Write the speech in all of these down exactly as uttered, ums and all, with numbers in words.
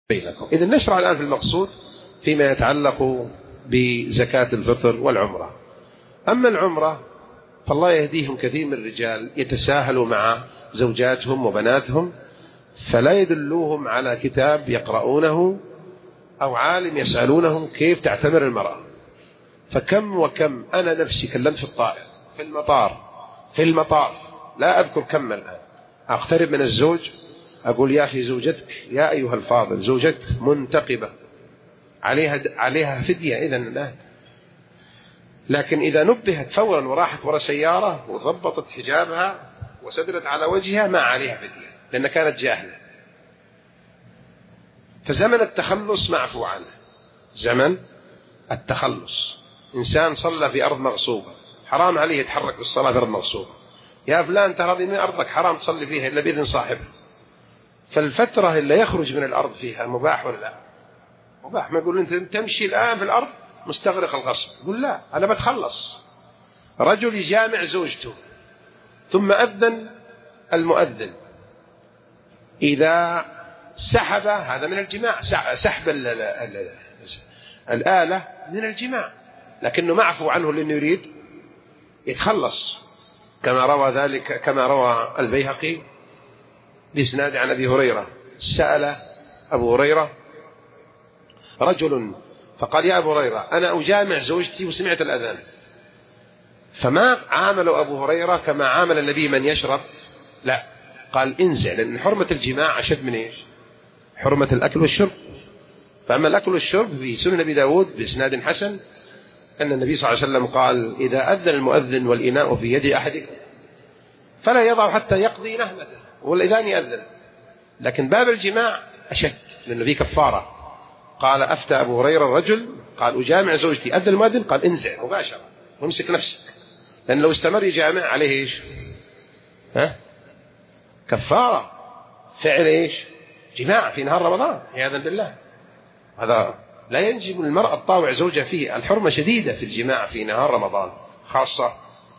بينكم. إذن نشرع الآن في المقصود فيما يتعلق بزكاة الفطر والعمرة. أما العمرة فالله يهديهم كثير من الرجال يتساهلوا مع زوجاتهم وبناتهم، فلا يدلوهم على كتاب يقرؤونه أو عالم يسألونهم كيف تعتمر المرأة. فكم وكم أنا نفسي كلمت في الطائر، في المطار، في المطاف، لا أذكر كم الآن، أقترب من الزوج أقول يا أخي زوجتك يا أيها الفاضل زوجتك منتقبة عليها عليها فدية إذن الآن، لكن إذا نبهت فورا وراحت وراء سيارة وضبطت حجابها وسدلت على وجهها ما عليها فدية لأن كانت جاهلة. فزمن التخلص معفو عنه، زمن التخلص. إنسان صلى في أرض مغصوبة حرام عليه يتحرك بالصلاة في أرض مغصوبة، يا فلان ترى هذه من أرضك حرام تصلي فيها إلا بإذن صاحبها. فالفترة اللي يخرج من الأرض فيها مباح ولا لا؟ مباح. ما يقول أنت تمشي الآن في الأرض مستغرق الغصب، يقول لا أنا بتخلص. رجل يجامع زوجته ثم أذن المؤذن، إذا سحب هذا من الجماع، سحب ال ال ال الآلة من الجماع، لكنه معفو عنه لأنه يريد يتخلص، كما روى ذلك كما روى البيهقي بإسناد عن أبي هريرة. سأل أبو هريرة رجل فقال يا أبو هريرة أنا أجامع زوجتي وسمعت الأذان، فما عاملوا أبو هريرة كما عامل النبي من يشرب، لا قال انزع، لأن حرمة الجماع أشد من إيش؟ حرمة الأكل والشرب. فأما الأكل والشرب في سنن أبي داود بإسناد حسن أن النبي صلى الله عليه وسلم قال إذا أذن المؤذن والإناء في يد أحدكم فلا يضع حتى يقضي نهمته والإذان يأذن. لكن باب الجماع أشد لأنه فيه كفارة. قال أفتى أبو هريرة الرجل قال أجامع زوجتي، أذن المؤذن قال انزع مباشرة وامسك نفسك، لأن لو استمر يجامع عليه إيش؟ ها؟ كفارة فعل إيش؟ جماع في نهار رمضان عياذا بالله. هذا لا ينجي من المرأة الطاوع زوجها فيه. الحرمة شديدة في الجماع في نهار رمضان، خاصة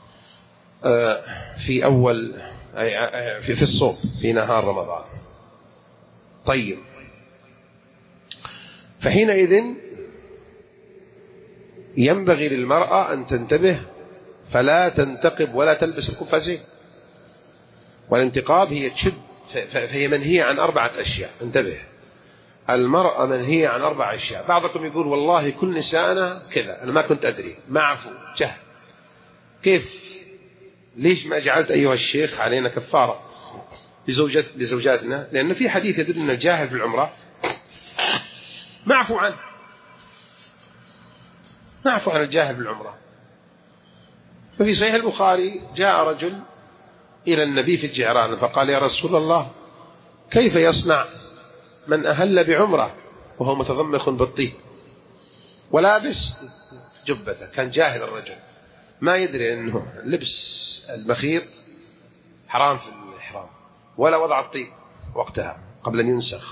في أول في الصوم في نهار رمضان. طيب، فحينئذ ينبغي للمرأة أن تنتبه فلا تنتقب ولا تلبس القفازين. والانتقاب هي تشد، فهي منهية عن أربعة أشياء. انتبه، المرأة منهية عن أربع أشياء. بعضكم يقول والله كل نساءنا كذا، أنا ما كنت أدري، معفو جهل. كيف؟ ليش ما جعلت أيها الشيخ علينا كفارة لزوجات لزوجاتنا؟ لأن في حديث يدل أن الجاهل في العمرة معفو عنه، معفو عن الجاهل في العمرة. ففي صحيح البخاري جاء رجل إلى النبي في الجعران فقال يا رسول الله كيف يصنع من أهل بعمرة وهو متضمخ بالطيب ولابس جبته؟ كان جاهل الرجل، ما يدري أنه لبس المخيط حرام في الإحرام ولا وضع الطيب وقتها قبل أن ينسخ.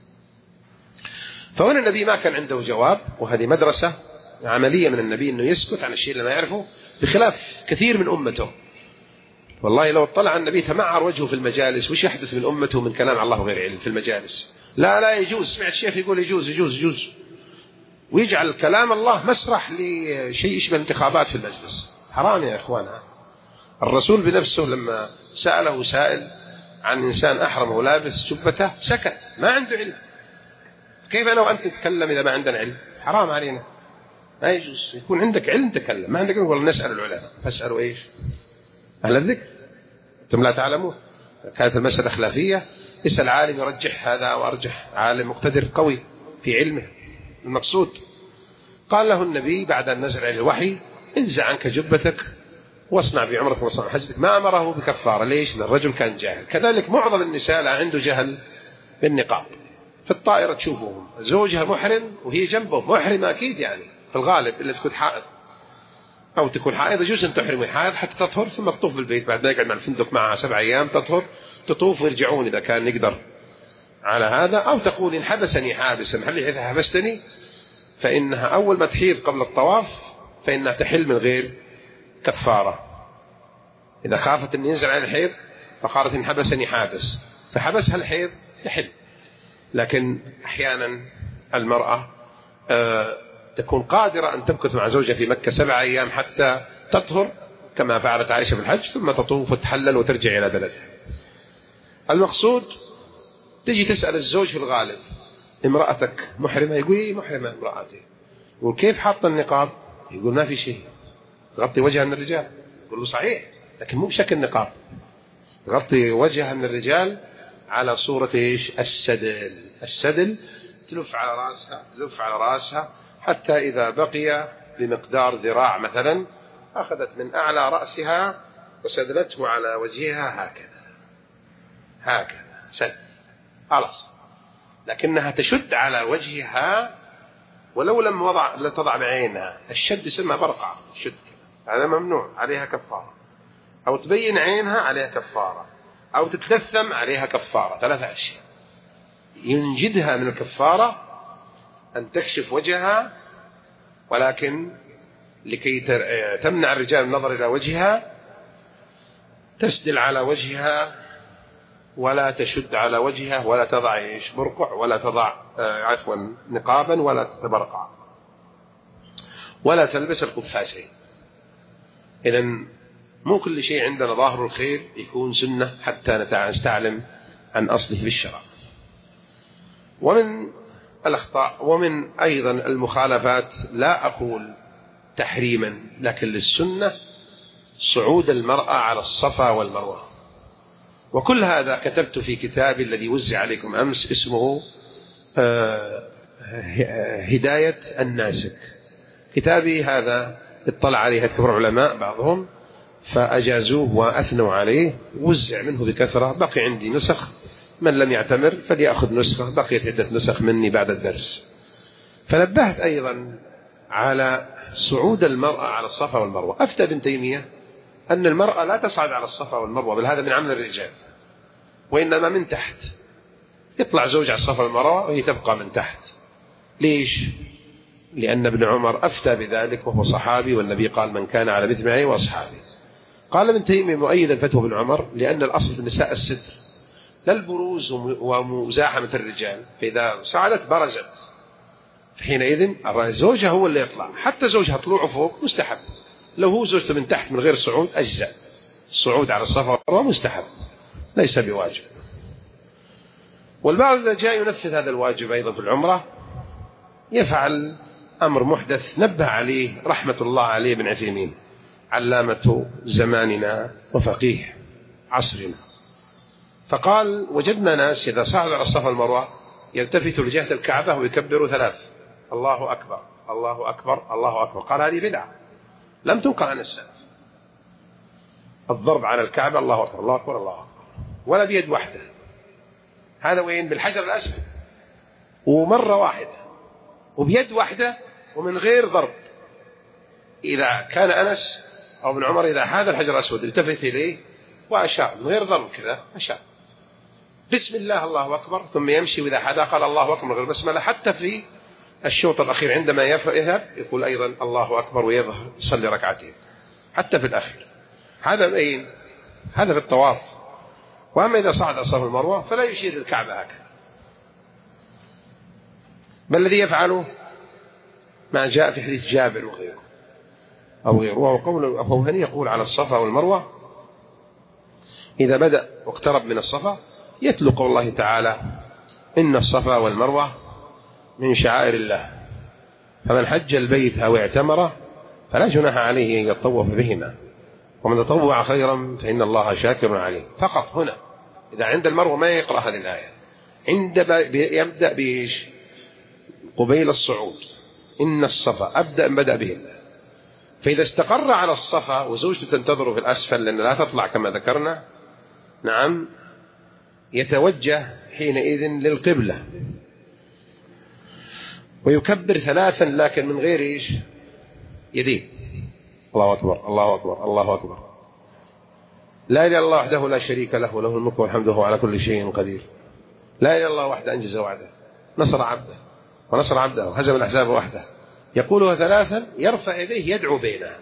فهنا النبي ما كان عنده جواب، وهذه مدرسة عملية من النبي أنه يسكت عن الشيء اللي ما يعرفه، بخلاف كثير من أمته. والله لو اطلع النبي تمعر وجهه في المجالس وش يحدث من أمته من كلام الله غير علم في المجالس. لا لا يجوز، سمعت الشيخ يقول يجوز يجوز يجوز، ويجعل كلام الله مسرح لشيء يشبه انتخابات في المجلس. حرام يا إخوانا. الرسول بنفسه لما سأله سائل عن إنسان أحرم ولابس جبته سكت، ما عنده علم. كيف أنا وأنت نتكلم إذا ما عندنا علم؟ حرام علينا، ما يجوز. يكون عندك علم تكلم، ما عندك علم والله نسأل العلماء. فاسألوا إيش؟ أهل الذكر أنتم لا تعلمون. كانت المسألة خلافية اسأل عالم يرجح هذا أو أرجح، عالم مقتدر قوي في علمه المقصود. قال له النبي بعد أن نزل عليه الوحي انزع عنك جبتك واصنع بعمرك واصنع حجتك. ما أمره بكفارة. ليش؟ لأن الرجل كان جاهل. كذلك معظم النساء لا عنده جهل بالنقاب. في الطائرة تشوفهم زوجها محرم وهي جنبه محرمة أكيد، يعني في الغالب إلا تكون حائض أو تكون حائض يجوز أن تحرمي حائض حتى تطهر ثم تطوف بالبيت، بعد ذلك مع الفندق معها سبع أيام تطهر تطوف ويرجعون إذا كان نقدر على هذا. أو تقول إن حبسني حابسا محل حيث حبستني، فإنها أول ما تحيض قبل الطواف فإنها تحل من غير كفارة. إذا خافت أن ينزل على الحيض فقالت إن حبسني حابس فحبسها الحيض تحل. لكن أحيانا المرأة تكون قادرة أن تمكث مع زوجها في مكة سبع أيام حتى تطهر كما فعلت عائشة في الحج، ثم تطوف وتحلل وترجع إلى بلدها. المقصود تجي تسأل الزوج في الغالب: امرأتك محرمة؟ يقول إيه محرمة امرأتي. يقول: كيف حاطة النقاب؟ يقول: ما في شيء، تغطي وجهها من الرجال. يقول له: صحيح، لكن مو بشكل نقاب، تغطي وجهها من الرجال على صورة إيش؟ السدل. السدل تلف على رأسها، تلف على رأسها حتى إذا بقي بمقدار ذراع مثلا أخذت من أعلى رأسها وسدلته على وجهها هكذا هكذا سد، خلاص. لكنها تشد على وجهها ولو لم وضع لا تضع بعينها. الشد يسمى برقعة، الشد هذا ممنوع، عليها كفارة. أو تبين عينها عليها كفارة، أو تتلثم عليها كفارة. ثلاثة أشياء ينجدها من الكفارة: أن تكشف وجهها، ولكن لكي تمنع الرجال النظر إلى وجهها تسدل على وجهها ولا تشد على وجهها ولا تضع إيش برقع ولا تضع عفوا نقابا ولا تتبرقع ولا تلبس القفازين. إذن مو كل شيء عندنا ظاهر الخير يكون سنة حتى نستعلم عن أصله بالشرع. ومن الأخطاء ومن أيضا المخالفات، لا أقول تحريما لكن للسنة، صعود المرأة على الصفا والمروة. وكل هذا كتبت في كتابي الذي وزع عليكم أمس، اسمه هداية الناسك. كتابي هذا اطلع عليه كثير علماء بعضهم فأجازوه وأثنوا عليه، وزع منه بكثرة. بقي عندي نسخ، من لم يعتمر فليأخذ نسخة، بقيت عدة نسخ مني بعد الدرس. فنبهت أيضا على صعود المرأة على الصفا والمروة. أفتى ابن تيمية أن المرأة لا تصعد على الصفا والمروة، بل هذا من عمل الرجال، وإنما من تحت. يطلع زوج على الصفا والمروة وهي تبقى من تحت. ليش؟ لأن ابن عمر أفتى بذلك وهو صحابي، والنبي قال: من كان على مثل معي وأصحابي. قال ابن تيمية مؤيدا فتوى ابن عمر: لأن الأصل في النساء الستر، لا البروز ومزاحمة الرجال، فإذا صعدت برزت، فحينئذ زوجها هو اللي يطلع. حتى زوجها طلوعه فوق مستحب، لو هو زوجته من تحت من غير صعود أجزاء. الصعود على الصفا والمروة مستحب ليس بواجب. والبعض إذا جاء ينفذ هذا الواجب أيضا في العمرة يفعل أمر محدث نبه عليه رحمة الله عليه ابن عثيمين، علامة زماننا وفقيه عصرنا. فقال: وجدنا ناس إذا صعدوا على الصفا والمروة يلتفتوا لجهة الكعبة ويكبروا ثلاث: الله أكبر الله أكبر الله أكبر. قال: هذه بدعة لم تنقل عن السلف. الضرب على الكعبة الله أكبر الله أكبر الله أكبر، ولا بيد واحدة. هذا وين؟ بالحجر الأسود، ومرة واحدة وبيد واحدة ومن غير ضرب. إذا كان أنس أو ابن عمر إذا حاذ الحجر الأسود التفت إليه وأشار من غير ضرب كذا، أشار بسم الله الله أكبر، ثم يمشي، وإذا حدا قال الله أكبر من غير بسملة. حتى في الشوط الأخير عندما يذهب يقول أيضا الله أكبر ويظهر يصلي ركعتين حتى في الأخير. هذا أين؟ هذا في الطواف. وأما إذا صعد الصفا والمروة فلا يشير للكعبة هكذا، ما الذي يفعله ما جاء في حديث جابر وغيره أو غيره، وهو قول أبو هني يقول على الصفا والمروة إذا بدأ واقترب من الصفا يتلو قول الله تعالى: إن الصفا والمروة من شعائر الله، فمن حج البيت أو اعتمر فلا جناح عليه أن يطوف بهما، ومن تطوع خيرا فإن الله شاكر عليه. فقط هنا إذا عند المروة ما يقرأ هذه الآية، عند يبدأ بإيش؟ قبيل الصعود. إن الصفا أبدأ بدأ به الله. فإذا استقر على الصفا وزوجته تنتظر في الأسفل لأن لا تطلع كما ذكرنا، نعم، يتوجه حينئذ للقبلة ويكبر ثلاثا لكن من غير إيش؟ يديه. الله أكبر الله أكبر الله أكبر، لا إله إلا الله وحده لا شريك له، له الملك والحمد وهو على كل شيء قدير. لا إله إلا الله وحده أنجز وعده، نصر عبده ونصر عبده وهزم الأحزاب وحده. يقولها ثلاثا، يرفع يديه يدعو بينها،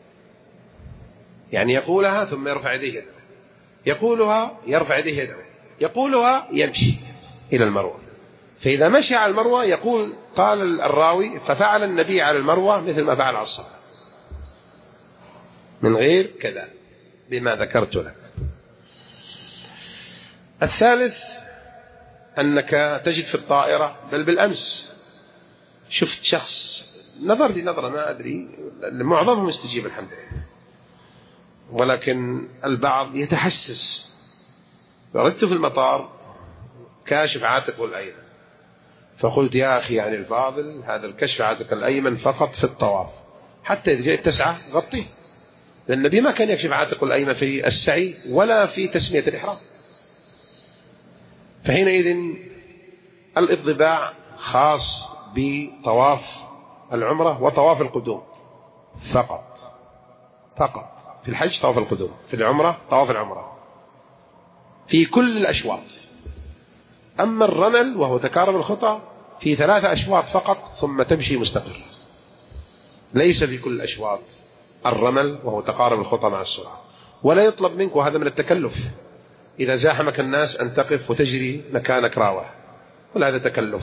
يعني يقولها ثم يرفع يديه يدعو، يقولها يرفع يديه يدعو، يقولها يمشي إلى المروة. فإذا مشي على المروة يقول قال الراوي ففعل النبي على المروة مثل ما فعل على الصفا من غير كذا بما ذكرت لك. الثالث أنك تجد في الطائرة، بل بالأمس شفت شخص نظر لي نظرة ما أدري، معظمهم يستجيب الحمد لله، ولكن البعض يتحسس. ردت في المطار كاشف عاتقه الأيمن، فقلت يا أخي يعني الفاضل هذا الكشف عاتق الأيمن فقط في الطواف، حتى إذا جئت تسعى غطيه، لأن النبي ما كان يكشف عاتقه الأيمن في السعي ولا في تسمية الإحرام. فحينئذ الإضباع خاص بطواف العمرة وطواف القدوم فقط، فقط في الحج طواف القدوم، في العمرة طواف العمرة في كل الأشواط. أما الرمل وهو تكارب الخطى في ثلاثة أشواط فقط ثم تمشي مستقر، ليس في كل الأشواط الرمل وهو تقارب الخطى مع السرعة. ولا يطلب منك، وهذا من التكلف، إذا زاحمك الناس أن تقف وتجري مكانك راوح، ولا هذا تكلف.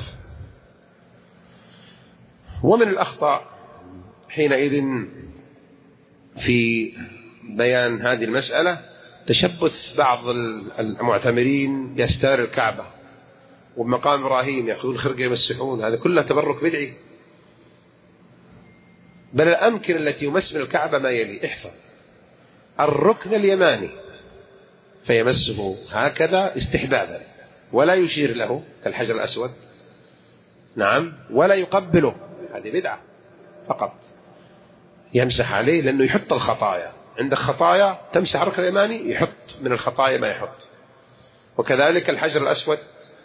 ومن الأخطاء حينئذ في بيان هذه المسألة تشبث بعض المعتمرين بأستار الكعبة ومقام إبراهيم، يأخذون خرقة يمسحون، هذا كله تبرك بدعي. بل الأمكنة التي يمس من الكعبة ما يلي: احفظ الركن اليماني فيمسه هكذا استحبابا، ولا يشير له كالحجر الأسود، نعم، ولا يقبله، هذه بدعة، فقط يمسح عليه لأنه يحط الخطايا. عندك خطايا تمسح الركن اليماني، يحط من الخطايا ما يحط. وكذلك الحجر الأسود،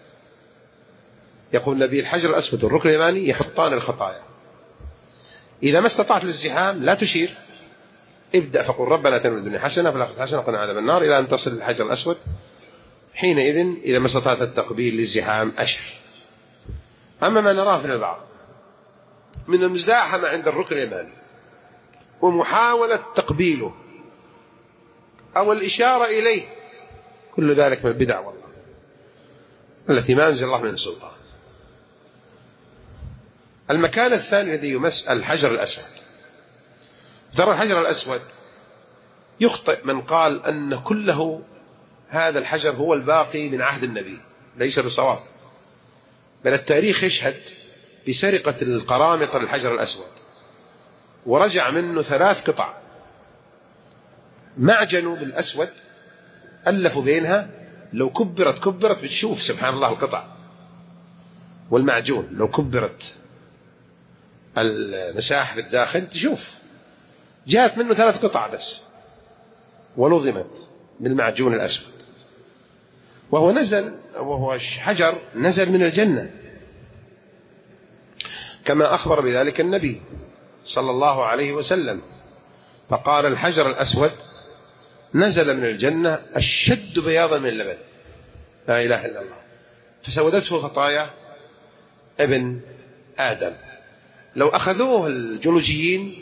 يقول النبي الحجر الأسود والركن اليماني يحطان الخطايا. إذا ما استطعت الازدحام لا تشير، ابدأ فقل ربنا آتنا في الدنيا حسنة في الآخرة حسنة وقنا عذاب النار إلى أن تصل الحجر الأسود. حينئذ إذا ما استطعت التقبيل للازدحام أشر. أما ما نراه من البعض من المزاحمة عند الركن اليماني ومحاولة تقبيله أو الإشارة إليه، كل ذلك من البدع والله التي ما أنزل الله من سلطان. المكان الثاني الذي يمس الحجر الأسود. ترى الحجر الأسود يخطئ من قال أن كله هذا الحجر هو الباقي من عهد النبي، ليس بصواب، بل التاريخ يشهد بسرقة القرامطة للحجر الأسود، ورجع منه ثلاث قطع، معجنوا بالأسود ألفوا بينها، لو كبرت كبرت بتشوف سبحان الله القطع، والمعجون لو كبرت المساحة في الداخل تشوف، جاءت منه ثلاث قطع بس ونظمت بالمعجون الأسود. وهو نزل، وهو حجر نزل من الجنة كما أخبر بذلك النبي صلى الله عليه وسلم، فقال الحجر الأسود نزل من الجنة أشد بياضا من اللبن، لا إله إلا الله، فسودته خطايا ابن آدم. لو أخذوه الجيولوجيين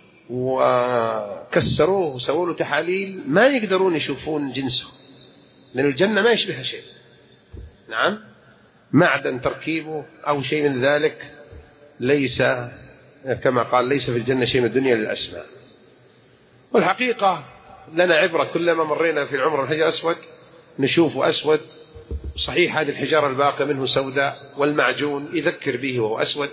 وكسروه وسووا له تحاليل ما يقدرون يشوفون جنسه، لأن الجنة ما يشبه شيء، نعم، معدن تركيبه أو شيء من ذلك، ليس كما قال ليس في الجنة شيء من الدنيا للأسماء. والحقيقة لنا عبرة كلما مرينا في العمر الحجر أسود نشوفه أسود، صحيح هذه الحجارة الباقية منه سوداء، والمعجون يذكر به وهو أسود،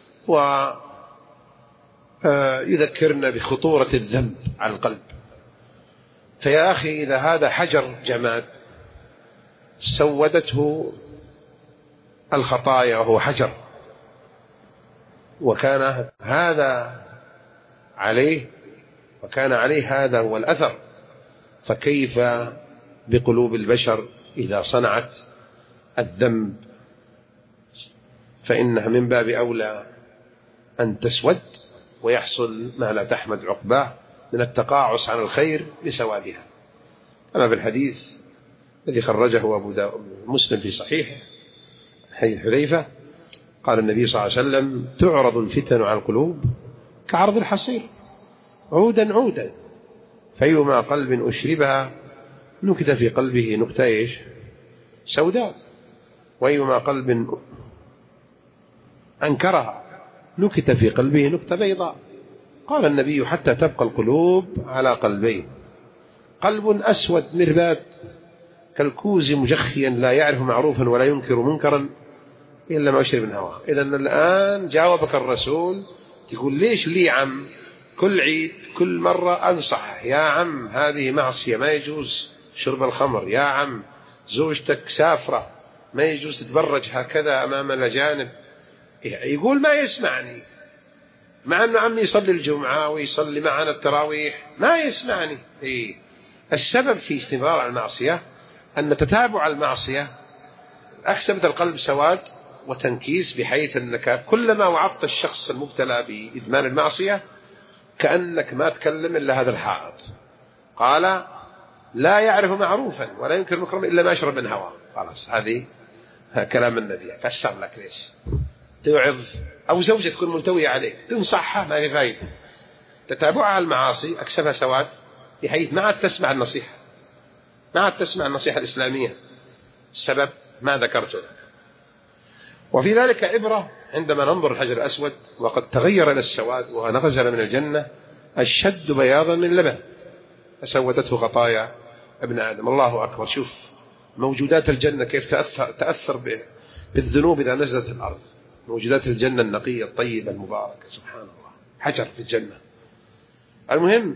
ويذكرنا بخطورة الذنب على القلب. فيا أخي إذا هذا حجر جماد سودته الخطايا وهو حجر، وكان هذا عليه وكان عليه هذا هو الأثر، فكيف بقلوب البشر إذا صنعت الذنب؟ فإنها من باب أولى أن تسود ويحصل ما لا تحمد عقباه من التقاعس عن الخير بسوادها. أما في الحديث الذي خرجه أبو مسلم في صحيحه حديث حذيفة قال النبي صلى الله عليه وسلم تعرض الفتن على القلوب كعرض الحصير عودا عودا، فأيما قلب أشربها نكت في قلبه نكتة إيش سوداء، وأيما قلب أنكرها نكت في قلبه نكتة بيضاء. قال النبي حتى تبقى القلوب على قلبين، قلب أسود مرباد كالكوز مجخيا لا يعرف معروفا ولا ينكر منكرا إلا ما يشرب من هواه. إذا الآن جاوبك الرسول تقول ليش لي عم كل عيد كل مرة أنصح يا عم هذه معصية ما يجوز شرب الخمر، يا عم زوجتك سافرة ما يجوز تتبرج هكذا أمام الأجانب، يقول ما يسمعني، مع أنه عمي يصلي الجمعة ويصلي معنا التراويح ما يسمعني. إيه السبب في استمرار على المعصية أن تتابع المعصية أكسبت القلب سواد وتنكيس، بحيث أنك كلما وعظت الشخص المبتلى بإدمان المعصية كأنك ما تكلم إلا هذا الحائط. قال لا يعرف معروفا ولا ينكر مكرما إلا ما يشرب من هواه. خلاص هذه كلام النبي فسر لك ليش توعظ أو زوجة تكون ملتوية عليك تنصحها ما في فايدة، تتابعها المعاصي أكسبها سواد بحيث ما عاد تسمع النصيحة، ما عاد تسمع النصيحة الإسلامية. السبب ما ذكرته لك. وفي ذلك عبرة عندما ننظر الحجر الأسود وقد تغير إلى السواد ونغزل من الجنة الشد بياضا من لبن فسودته خطايا ابن آدم. الله أكبر، شوف موجودات الجنة كيف تأثر, تأثر بالذنوب إذا نزلت الأرض. موجودات الجنة النقية الطيبة المباركة سبحان الله، حجر في الجنة. المهم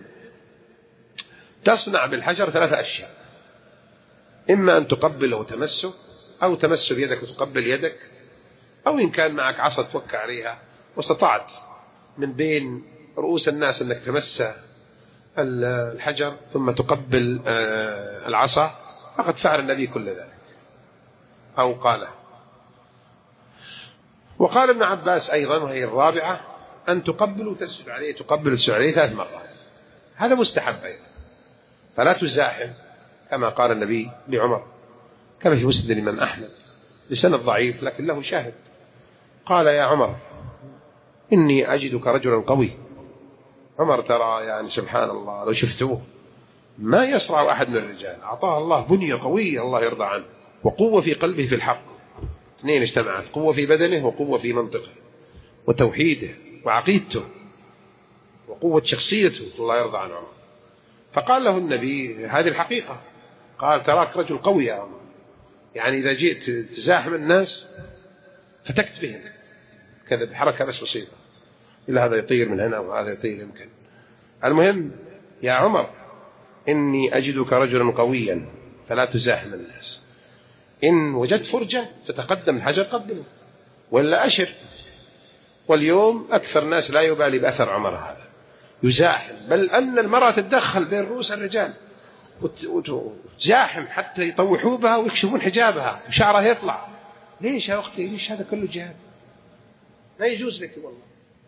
تصنع بالحجر ثلاثة أشياء، إما أن تقبله وتمسه، أو تمسه بيدك وتقبل يدك، أو إن كان معك عصا توكع عليها واستطعت من بين رؤوس الناس أنك تمس الحجر ثم تقبل العصا فقد فعل النبي كل ذلك أو قاله. وقال ابن عباس أيضا وهي الرابعة أن تقبل وتسجد عليه، تقبل وتسجد عليه ثلاث مرات، هذا مستحب أيضا، فلا تزاحم كما قال النبي لعمر كما في مسند الإمام أحمد بسند ضعيف لكن له شاهد. قال يا عمر إني أجدك رجلا قوي. عمر ترى يعني سبحان الله لو شفتوه ما يصرع أحد من الرجال، أعطاه الله بنية قوية الله يرضى عنه وقوة في قلبه في الحق، اثنين اجتمعت، قوة في بدنه وقوة في منطقه وتوحيده وعقيدته وقوة شخصيته الله يرضى عن عمر. فقال له النبي هذه الحقيقة، قال تراك رجل قوي يا عمر، يعني إذا جئت تزاحم الناس فتكت بهم كذا بحركة بس بسيطة، إلا هذا يطير من هنا وهذا يطير يمكن. المهم يا عمر إني أجدك رجلا قويا فلا تزاحم الناس، إن وجدت فرجة تتقدم الحجر قدمه ولا أشر. واليوم أكثر الناس لا يبالي بأثر عمر هذا، يزاحم، بل أن المرأة تتدخل بين رؤوس الرجال وتزاحم حتى يطوحوا بها ويكشفون حجابها وشعرها يطلع. ليش يا أختي؟ ليش هذا كله جهاد؟ ما يجوز لك والله.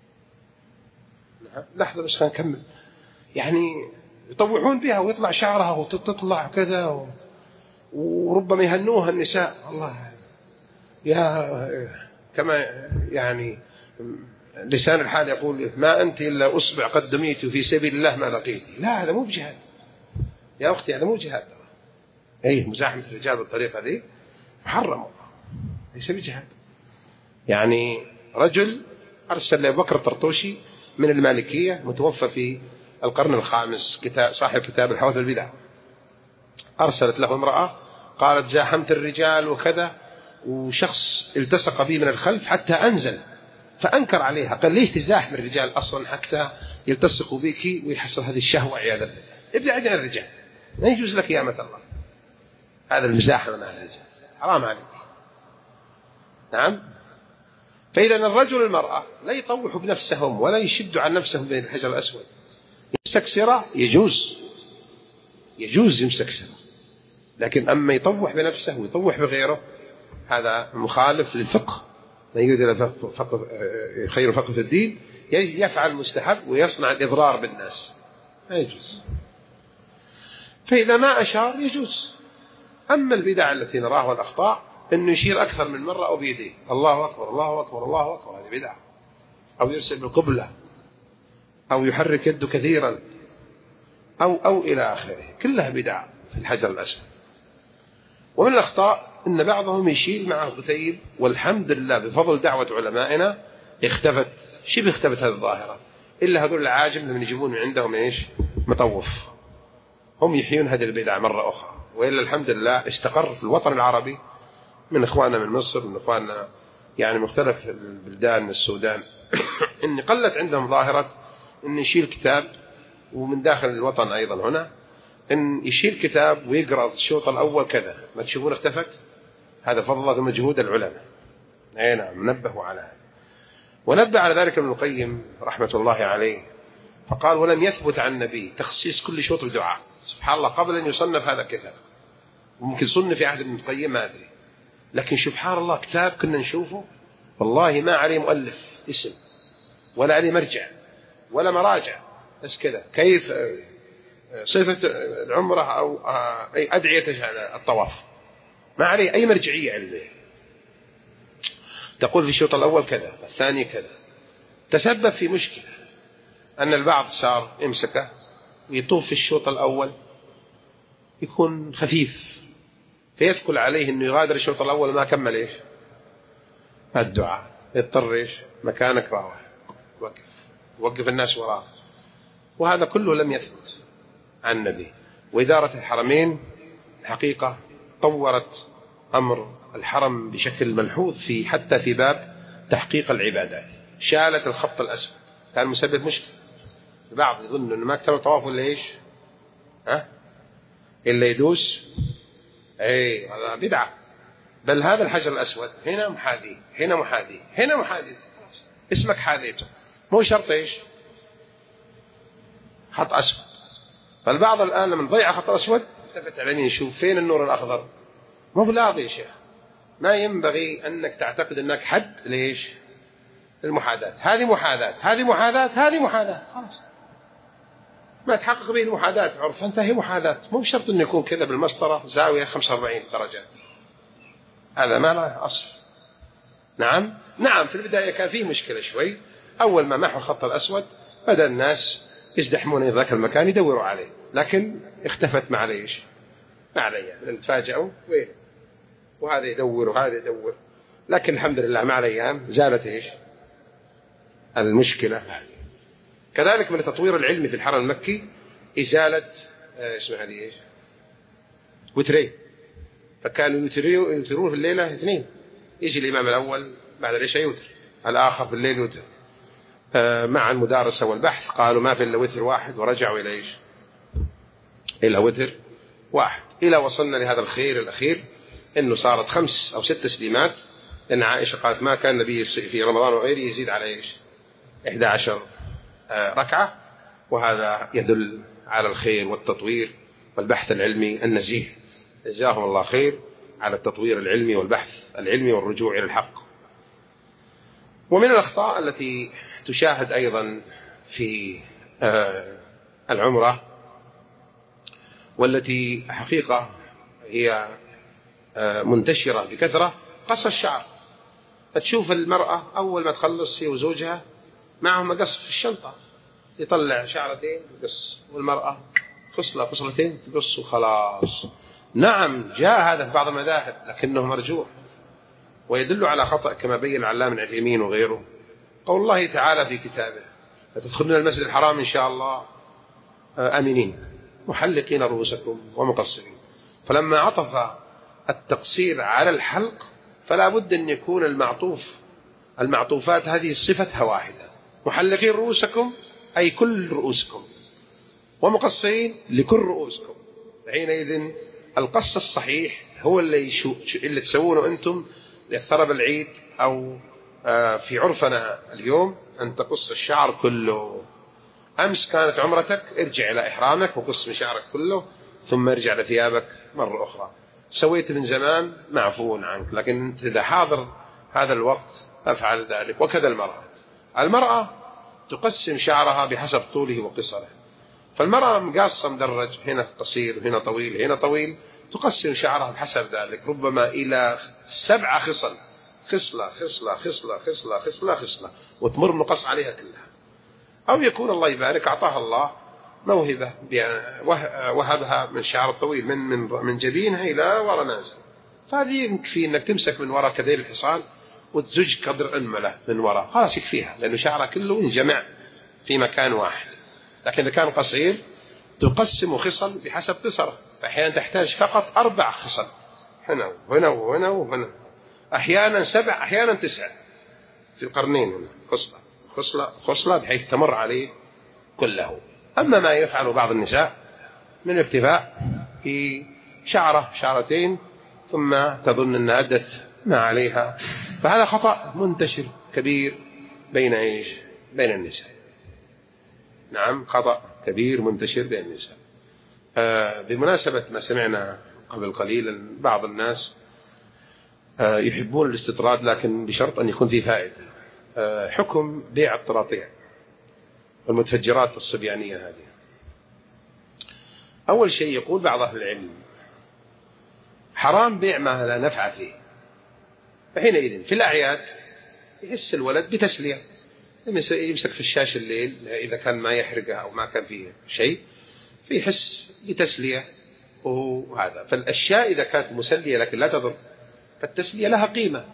لحظة بس خلينا نكمل. يعني يطوحون بها ويطلع شعرها وتطلع كذا و... وربما يهنوها النساء. الله يا كما يعني لسان الحال يقول ما أنت إلا أصبع قد دميت في سبيل الله ما لقيت. لا هذا مو بجهاد يا أختي، هذا مو جهاد. أي مزاحمة الرجال بالطريقة ذي محرم ليس بجهاد. يعني رجل أرسل لأبو بكر الطرطوشي من المالكية متوفى في القرن الخامس، كتاب صاحب كتاب الحوادث البدع، أرسلت له امرأة قالت زاحمت الرجال وكذا، وشخص التصق بي من الخلف حتى أنزل فأنكر عليها، قال ليش تزاحم الرجال أصلا حتى يلتصقوا بك ويحصل هذه الشهوة عياذا بالله، ابعد عن الرجال ما يجوز لك يا أمة الله هذا المزاحمة مع الرجال حرام عليك. نعم. فإذا الرجل المرأة لا يطوح بنفسهم ولا يشد عن نفسهم بين الحجر الأسود. يمسك يجوز يجوز يمسك سرة، لكن أما يطوح بنفسه ويطوح بغيره هذا مخالف للفقه. ما يريد الفقه خير فقه في الدين يفعل مستحب ويصنع الإضرار بالناس ما يجوز. فإذا ما أشار يجوز. أما البدع التي نراها والأخطاء أنه يشير أكثر من مرة أو بيديه الله أكبر الله أكبر الله أكبر، هذه بدعة، أو يرسل بالقبلة، أو يحرك يده كثيرا، أو أو إلى آخره، كلها بدعة في الحجر الأسود. ومن الأخطاء إن بعضهم يشيل معه كتيب، والحمد لله بفضل دعوة علمائنا اختفت، شبه اختفت هذه الظاهرة، إلا هذول العاجم لما يجيبون من عندهم إيش مطوف، هم يحيون هذه البدعة مرة أخرى. وإلا الحمد لله استقر في الوطن العربي من إخواننا من مصر، من إخواننا يعني مختلف البلدان، من السودان إن قلت عندهم ظاهرة إن يشيل كتاب، ومن داخل الوطن أيضا هنا إن يشيل كتاب ويقرأ الشوط الأول كذا، ما تشوفون اختفت؟ هذا فضل الله ومجهود العلماء. أي نعم، نبهوا على هذا. ونبه على ذلك ابن القيم رحمة الله عليه فقال: ولم يثبت عن النبي تخصيص كل شوط بدعاء. سبحان الله، قبل أن يصنف هذا الكتاب، وممكن صنف في عهد ابن القيم ما أدري، لكن سبحان الله كتاب كنا نشوفه والله ما عليه مؤلف اسم ولا عليه مرجع ولا مراجع، بس كذا كيف صفة العمرة أو أي أدعية الطواف، ما عليه أي مرجعية عليه. تقول في الشوط الأول كذا، الثاني كذا. تسبب في مشكلة أن البعض صار يمسكه ويطوف في الشوط الأول يكون خفيف، فيثقل عليه أنه يغادر الشوط الأول ما كمل إيش الدعاء، يضطر إيش مكانك راوح وقف وقف الناس وراه. وهذا كله لم يثبت عن النبي. وإدارة الحرمين الحقيقة طورت أمر الحرم بشكل ملحوظ، في حتى في باب تحقيق العبادات. شالت الخط الأسود، كان مسبب مشكلة. البعض يظن أنه ما اكتمل طواف ولا إيش ها إلا يدوس، أي هذا بدعة. بل هذا الحجر الأسود هنا محاذي هنا محاذي هنا محاذي، اسمك حاذيته، مو شرط إيش خط أسود. فالبعض الآن لما ضيع خط أسود التفت على يمين يشوف فين النور الأخضر، مو بلاضي يا شيخ. ما ينبغي أنك تعتقد أنك حد ليش المحاذاة، هذه محاذاة هذه محاذاة هذه محاذاة، خلاص ما تحقق به المحاذاة عرفا فهي محاذاة، مو شرط أن يكون كذا بالمسطرة زاوية خمسة وأربعين درجة، هذا ما له أصل. نعم نعم في البداية كان فيه مشكلة شوي، أول ما محوا الخط الأسود بدأ الناس يزدحمون إلى ذاك المكان يدوروا عليه، لكن اختفت مع ليش ما عليه، لأن تفاجأوا وين وهذا يدور وهذا يدور. لكن الحمد لله مع الأيام زالت إيش المشكلة هذه. كذلك من التطوير العلمي في الحرم المكي إزالة اسمها هذه إيش وترين، فكانوا يوترون في الليلة اثنين، يجي الإمام الأول بعد العشاء يوتر، الآخر في الليل يوتر. مع المدارسة والبحث قالوا ما في إلا وتر واحد، ورجعوا إلى إيش إلى وتر واحد، إلى وصلنا لهذا الخير الأخير إنه صارت خمس أو ست تسليمات، لأن عائشة قالت ما كان النبي في رمضان وغيره يزيد على إيش إحدى عشر ركعة. وهذا يدل على الخير والتطوير والبحث العلمي النزيه. جزاهم الله خير على التطوير العلمي والبحث العلمي والرجوع إلى الحق. ومن الأخطاء التي تشاهد أيضا في العمرة والتي حقيقة هي منتشرة بكثرة قص الشعر. تشوف المرأة أول ما تخلص هي وزوجها معهم مقص في الشنطة، يطلع شعرتين يقص، والمرأة خصلة خصلتين تقص وخلاص. نعم جاء هذا في بعض المذاهب لكنه مرجوح، ويدل على خطأ كما بين العلامة ابن عثيمين وغيره. قول الله تعالى في كتابه لتدخلون المسجد الحرام إن شاء الله آمنين محلقين رؤوسكم ومقصرين. فلما عطف التقصير على الحلق فلا بد أن يكون المعطوف المعطوفات هذه صفتها واحدة، محلقين رؤوسكم أي كل رؤوسكم، ومقصرين لكل رؤوسكم. حينئذ القص الصحيح هو اللي, شو اللي تسوونه أنتم للثرب العيد أو في عرفنا اليوم أن تقص الشعر كله. أمس كانت عمرتك، ارجع إلى إحرامك وقص من شعرك كله ثم ارجع لثيابك مرة أخرى. سويت من زمان معفو عنك، لكن إذا حاضر هذا الوقت أفعل ذلك. وكذا المرأة المرأة تقسم شعرها بحسب طوله وقصره. فالمرأة مقاصة مدرج، هنا قصير هنا طويل هنا طويل، تقسم شعرها بحسب ذلك، ربما إلى سبعة خصل، خصلة خصلة خصلة خصلة خصلة خصلة، وتمر مقص عليها كلها. أو يكون الله يبارك أعطاها الله موهبة وهبها من شعر الطويل من من من جبينها إلى ورا نازل، فهذه يكفي أنك تمسك من وراء كذيل الحصان وتزج قدر أنملة من وراء، خلاص يكفيها، لأنه شعرها كله ينجمع في مكان واحد. لكن إذا كان قصير تقسم خصل بحسب قصره، فأحيانا تحتاج فقط أربع خصل، هنا وهنا وهنا وهنا، أحيانا سبع أحيانا تسع، في القرنين هنا خصلة خصلة خصلة بحيث تمر عليه كله. أما ما يفعل بعض النساء من الاكتفاء في شعرة شعرتين ثم تظن أن أدت ما عليها، فهذا خطأ منتشر كبير بين إيش بين النساء. نعم، خطأ كبير منتشر بين النساء. آه بمناسبة ما سمعنا قبل قليل، بعض الناس آه يحبون الاستطراد لكن بشرط أن يكون فيه فائدة. آه حكم بيع الطراطيع والمتفجرات الصبيانية هذه. أول شيء يقول بعض أهل العلم حرام بيع ما لا نفع فيه. فحينئذ في الأعياد يحس الولد بتسلية، يمسك في الشاش الليل إذا كان ما يحرقه أو ما كان فيه شيء، فيحس بتسلية وهذا. فالأشياء إذا كانت مسلية لكن لا تضر فالتسلية لها قيمة.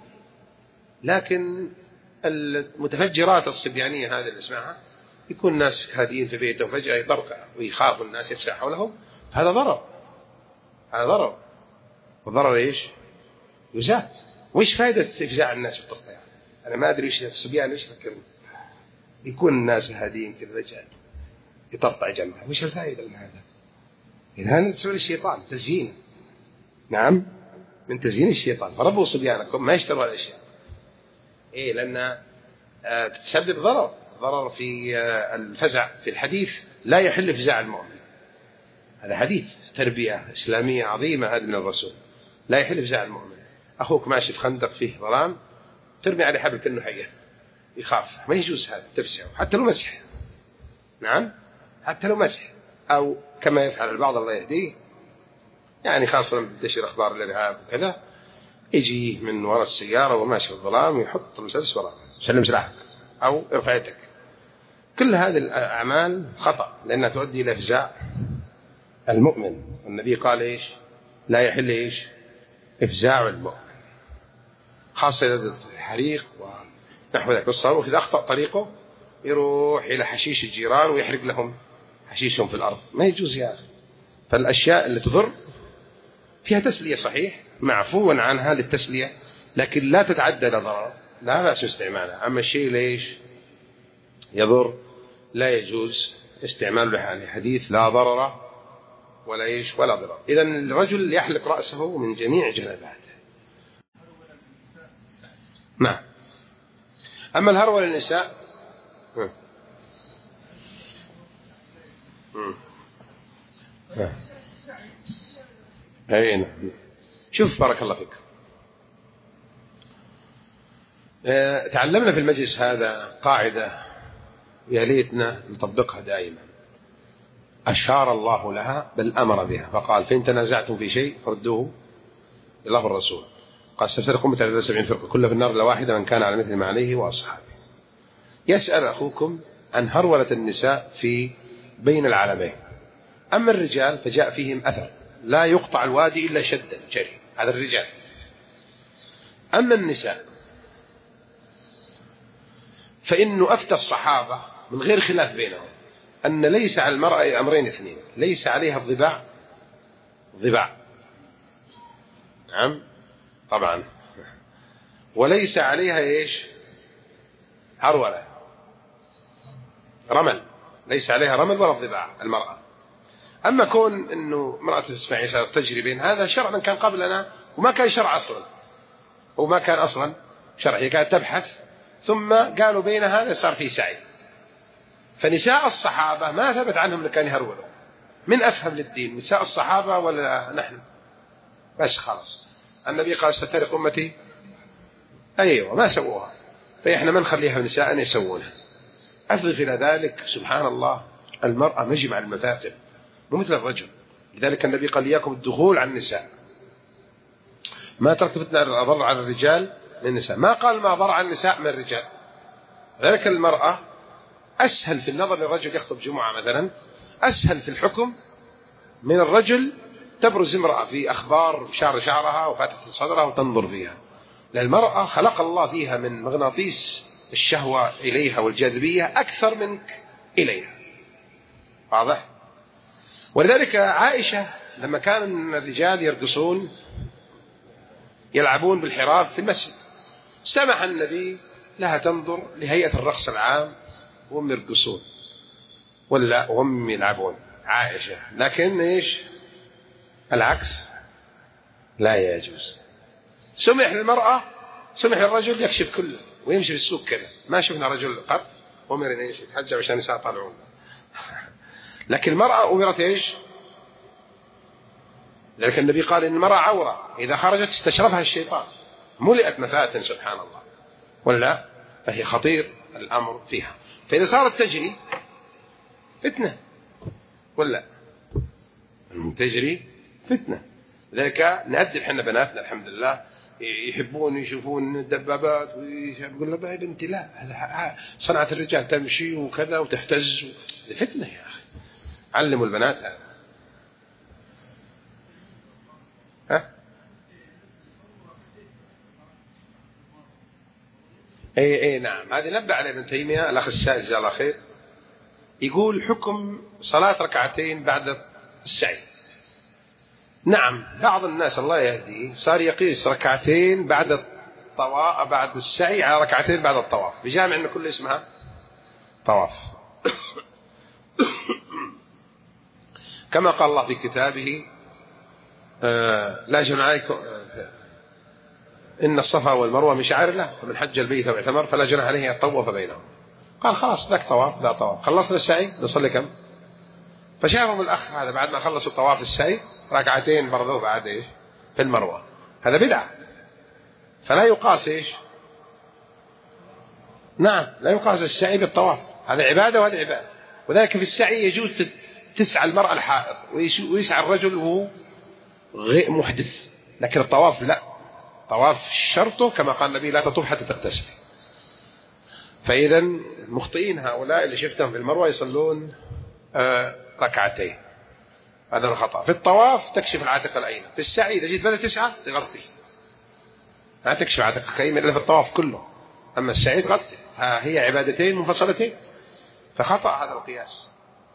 لكن المتفجرات الصبيانية هذه اللي نسمعها، يكون الناس هادين في بيته وفجأة يطرقع ويخاف الناس يفسح حولهم، هذا ضرر، هذا ضرر. وضرر إيش؟ يزال. وإيش فائدة إفزاع الناس بالطرقع؟ أنا ما أدري إيش الصبيان إيش فكروا، يكون الناس هادين كذا فجأة يطرقع جنبها، وإيش الفائدة من هذا؟ إذا هذا تسوي الشيطان تزيين. نعم، من تزيين الشيطان. فربوا صبيانكم ما يشتروا الأشياء، إيه، لأن آه تسبب ضرر ضرر في آه الفزع. في الحديث لا يحل فزاع المؤمن، هذا حديث تربية إسلامية عظيمة هذا من الرسول. لا يحل فزاع المؤمن. أخوك ماشي في خندق فيه ظلام، ترمي عليه حبل كأنه حية، يخاف، ما يجوز هذا تفزعه حتى لو مسح. نعم، حتى لو مسح. أو كما يفعل البعض الله يهديه، يعني خاصة لما تنتشر أخبار الإرهاب وكذا، يجي من وراء السيارة وماشي في الظلام ويحط المسدس وراء، سلم سلاحك أو ارفع يدك. كل هذه الأعمال خطأ لأنها تؤدي إلى إفزاع المؤمن. النبي قال إيش؟ لا يحل إيش؟ إفزاع المؤمن، خاصة إذا الحريق ونحو ذلك. الصاروخ إذا أخطأ طريقه يروح إلى حشيش الجيران ويحرق لهم حشيشهم في الأرض، ما يجوز يا أخي. فالأشياء اللي تضر فيها تسلية صحيح، معفوا عنها للتسلية، لكن لا تتعدى ضرر، لا بأس استعمالها. أما الشيء ليش يضر لا يجوز استعماله لحاله. حديث لا ضرر ولا إيش ولا ضرر. إذن الرجل يحلق رأسه من جميع جنباته. نعم. أما الهرول للنساء أي نعم. شوف بارك الله فيك، اه تعلمنا في المجلس هذا قاعدة يا ليتنا نطبقها دائما. أشار الله لها بل أمر بها، فقال فإن تنازعتم في شيء فردوه لله والرسول. قال ستفترق أمتي على سبعين فرقة كلها في النار إلا واحدة من كان على مثل ما عليه وأصحابه. يسأل أخوكم عن هرولة النساء في بين العالمين. أما الرجال فجاء فيهم أثر لا يقطع الوادي إلا شدا جري، هذا الرجال. أما النساء فإنه أفتى الصحابة من غير خلاف بينهم أن ليس على المرأة أمرين اثنين، ليس عليها الضباع ضباع، نعم طبعا، وليس عليها إيش هرولة رمل، ليس عليها رمل ولا ضباع المرأة. أما كون أنه امرأة تسمع تجري بين هذا شرعا كان قبلنا وما كان شرع أصلا، وما كان أصلا شرع، هي كانت تبحث ثم قالوا بين هذا صار في سعي. فنساء الصحابة ما ثبت عنهم أن كان يهرولوا. من أفهم للدين، نساء الصحابة ولا نحن؟ بس خلاص النبي قال ستفترق أمتي، أيوة ما سووها، فإحنا ما نخليها نساء يسوونها. أفضل إلى ذلك سبحان الله المرأة مجمع المفاتن ومثل الرجل، لذلك النبي قال إياكم الدخول على النساء، ما تركت فتنة أضر على الرجال من النساء، ما قال ما أضر على النساء من الرجال. ذلك المرأة أسهل في النظر للرجل يخطب جمعة مثلا، أسهل في الحكم من الرجل تبرز امرأة في أخبار شعر شعرها وفاتحة صدرها وتنظر فيها، لأن المرأة خلق الله فيها من مغناطيس الشهوة إليها والجاذبية أكثر منك إليها. واضح؟ ولذلك عائشة لما كان الرجال يرقصون يلعبون بالحراب في المسجد سمح النبي لها تنظر لهيئة الرقص العام وهم يرقصون ولا وهم يلعبون عائشة، لكن إيش العكس لا يجوز. سمح للمرأة سمح للرجل يكشف كله ويمشي في السوق كذا، ما شفنا رجل قط أمر إن إيش يتحجب عشان النساء طالعون، لكن المرأة أمرت إيش؟ ذلك النبي قال إن المرأة عورة إذا خرجت استشرفها الشيطان، ملئت مفاتن سبحان الله ولا، فهي خطير الأمر فيها. فإذا صارت تجري فتنة ولا تجري فتنة. ذلك نأدب حنا بناتنا الحمد لله يحبون يشوفون الدبابات ويقول لها يا بنتي لا هذا صنعة الرجال تمشي وكذا وتهتز، فتنة يا أخي، علموا البنات هذا. ها اي اي نعم، هذه نبه عليه ابن تيمية الأخ السائل جزاه الله خير، يقول حكم صلاة ركعتين بعد السعي. نعم بعض الناس الله يهديه صار يقيس ركعتين بعد الطواف بعد السعي على ركعتين بعد الطواف، بجامع أن كل اسمها طواف كما قال الله في كتابه آه لا جناح عليكم إن الصفا والمروة من شعائر الله فمن حج البيت واعتمر فلا جناح عليه يطوف بينهم. قال خلاص ذاك طواف ذا طواف، خلصنا السعي نصلي كم؟ فشافهم الأخ هذا بعد ما خلصوا طواف السعي ركعتين برضو بعد إيش في المروة، هذا بدعة، فلا يقاس إيش نعم لا يقاس السعي بالطواف، هذا عبادة وهذا عبادة. وذلك في السعي يجوز تسعى المرأة الحائض ويسعى الرجل وهو غير محدث، لكن الطواف لا، طواف شرطه كما قال النبي لا تطوف حتى تغتسل. فإذا المخطئين هؤلاء اللي شفتهم في المروة يصلون آه ركعتين، هذا الخطأ. في الطواف تكشف العاتق الأيمن، في السعي إذا جيت بدأ تسعة تغطي، لا تكشف عاتقك الأيمن إلا في الطواف كله، أما السعي تغطي، هي عبادتين منفصلتين، فخطأ هذا القياس.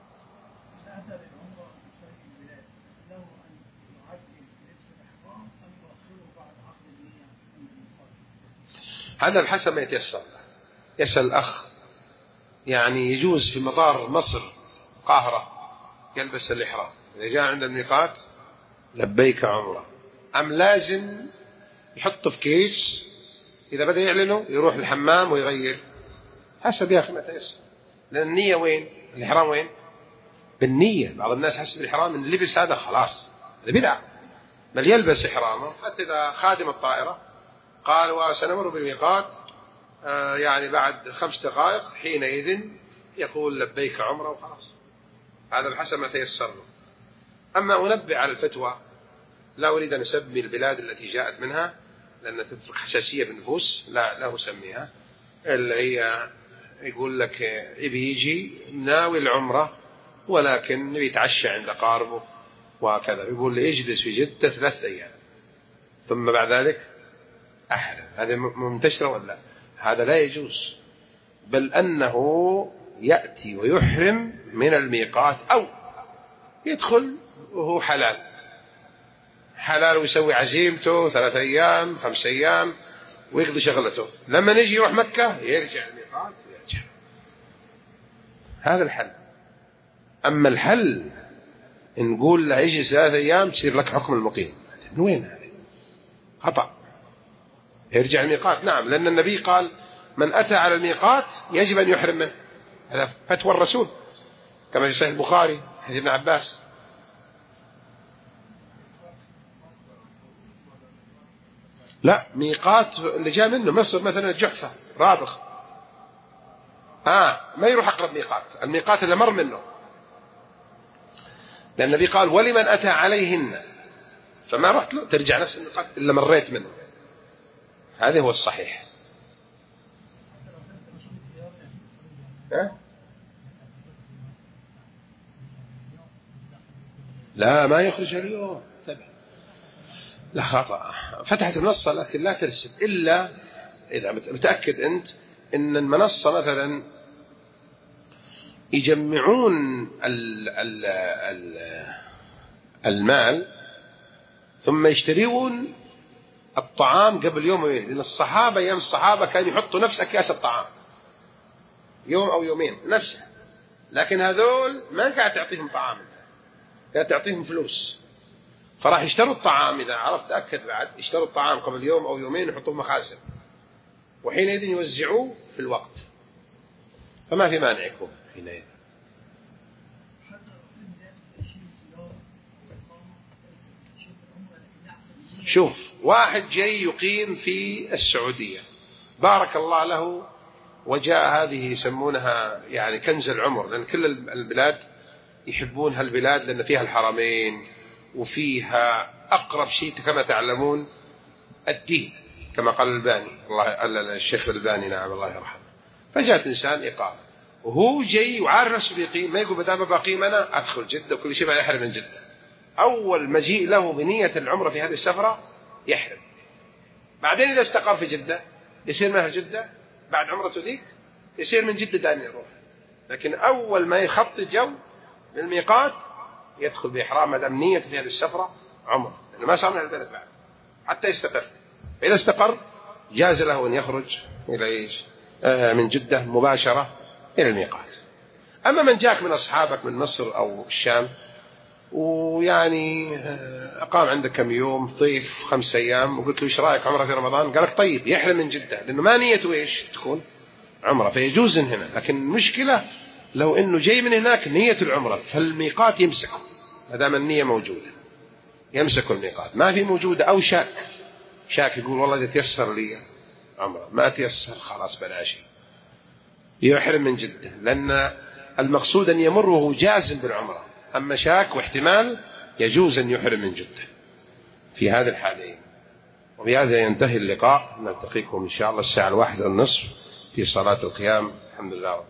هذا بحسب ما يتيسر. يسأل الأخ يعني يجوز في مطار مصر قاهرة يلبس الإحرام إذا جاء عند الميقات لبيك عمره، أم لازم يحطه في كيس إذا بدأ يعلنه يروح الحمام ويغير؟ حسب يا أخي ما يتيسر، لأن النية وين؟ الإحرام وين؟ بالنية. بعض الناس حسب الإحرام من لبس هذا خلاص هذا بدعة، بل يلبس إحرامه حتى إذا خادم الطائرة قال وسنمر بالميقات آه يعني بعد خمس دقائق حينئذ يقول لبيك عمره وخلاص، هذا بحسب ما تيسر له. أما أنبه على الفتوى لا أريد أن أسمي البلاد التي جاءت منها لأن تترك حساسية بالنفوس، لا لا أسميها، اللي هي يقول لك يبي يجي ناوي العمرة ولكن يتعشى عند أقاربه وكذا، يقول لي اجلس في جدة ثلاث أيام ثم بعد ذلك أحرم، هذا منتشر ولا؟ هذا لا يجوز، بل أنه يأتي ويحرم من الميقات أو يدخل وهو حلال حلال ويسوي عزيمته ثلاث أيام خمس أيام ويقضي شغلته، لما نجي يروح مكة يرجع الميقات ويرجع، هذا الحل. أما الحل نقول له اجلس ثلاث أيام تصير لك حكم المقيم، من وين هذا؟ خطأ، يرجع الميقات. نعم لأن النبي قال من أتى على الميقات يجب أن يحرم منه، هذا فتوى الرسول كما في صحيح البخاري حديث ابن عباس. لا ميقات اللي جاء منه مصر مثلا الجحفة رابغ آه ما يروح أقرب ميقات، الميقات اللي مر منه، لأن النبي قال ولمن أتى عليهن، فما رحت له ترجع نفس الميقات إلا مريت منه، هذا هو الصحيح. لا ما يخرج اليوم، تبع لا خطأ، فتحت المنصة لكن لا ترسل إلا إذا متأكد أنت إن المنصة مثلا يجمعون ال ال ال المال ثم يشترون الطعام قبل يومين، لأن الصحابة أيام الصحابة كانوا يحطوا نفس أكياس الطعام يوم أو يومين نفسه، لكن هذول ما قاعد تعطيهم طعام، قاعد تعطيهم فلوس، فراح يشتروا الطعام. إذا عرفت تأكد بعد يشتروا الطعام قبل يوم أو يومين يحطوه مخازن، وحينئذ يوزعوه في الوقت، فما في مانع يكون حينئذ. شوف واحد جاي يقيم في السعودية بارك الله له وجاء، هذه يسمونها يعني كنز العمر، لأن كل البلاد يحبون هالبلاد لأن فيها الحرمين وفيها أقرب شيء كما تعلمون الدين كما قال الباني الله الشيخ الباني نعم الله يرحمه. فجاءت إنسان إقامة وهو جاي وعارف نفسه بيقيم، ما يقول بدام بقيم أنا أدخل جدة وكل شيء ما يحرم من جدة. أول مجيء له بنية العمرة في هذه السفرة يحرم، بعدين إذا استقر في جدة يصير معه جدة، بعد عمرته ذيك يصير من جدة دائما يروح، لكن أول ما يخط جو بالميقات يدخل بإحرام ما دام نية في هذه السفرة عمرة، لأنه ما صار من البلد بعد حتى يستقر. إذا استقر جاز له أن يخرج إلى إيش آه من جدة مباشرة إلى الميقات. أما من جاك من أصحابك من مصر أو الشام ويعني أقام عندك كم يوم ضيف خمس أيام وقلت له إيش رأيك عمرة في رمضان، قال لك طيب، يحرم من جدة لأنه ما نيته إيش تكون عمرة، فيجوز هنا. لكن المشكلة لو إنه جاي من هناك نية العمرة فالميقات يمسكه ما دام النية موجودة، يمسك الميقات. ما في موجودة أو شاك شاك يقول والله إذا تيسر لي عمرة، ما تيسر خلاص بلاشي، يحرم من جدة، لأن المقصود أن يمر وهو جازم بالعمرة. أما شاك واحتمال يجوز أن يحرم من جدة في هذه الحالين. وبهذا ينتهي اللقاء، نلتقيكم إن شاء الله الساعة الواحدة والنصف في صلاة القيام. الحمد لله.